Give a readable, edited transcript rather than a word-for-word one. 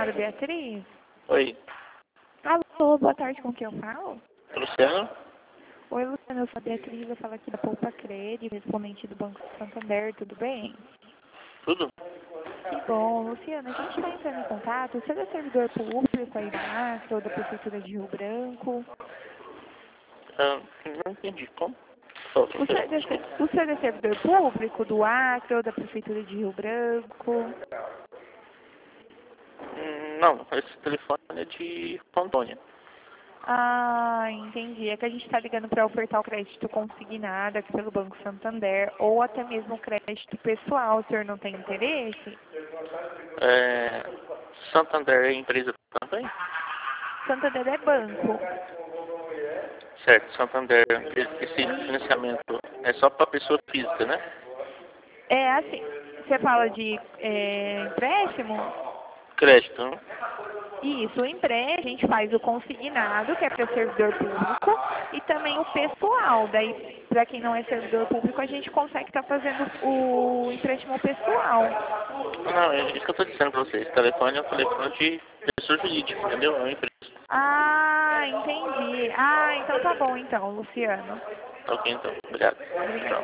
senhora Beatriz? Oi, Alô, boa tarde, com quem eu falo? Luciano? Oi, Luciana, eu sou a Beatriz, eu falo aqui da Poupa Crédito, respondente do Banco Santander, tudo bem? Tudo? Que bom, Luciana, a gente está entrando em contato, você é servidor público aí da Acre ou da Prefeitura de Rio Branco? Ah, não entendi. Como? Só, O senhor é servidor público do Acre ou da Prefeitura de Rio Branco? Não, esse telefone é de Rondônia. Ah, entendi. É que a gente está ligando para ofertar o crédito consignado aqui pelo Banco Santander ou até mesmo o crédito pessoal. O senhor não tem interesse? É, Santander é empresa também? Santander é banco. Certo, Santander, esse financiamento é só para pessoa física, né? É assim, você fala de empréstimo? Crédito, né? Isso, o empréstimo, a gente faz o consignado, que é para servidor público, e também o pessoal. Daí, para quem não é servidor público, a gente consegue estar fazendo o empréstimo pessoal. Não, é isso que eu estou dizendo para vocês. Esse telefone é um telefone de pessoa jurídica, entendeu? É uma empresa. Ah, entendi. Ah, então tá bom então, Luciano. Ok, então. Obrigado. Obrigada. Tchau.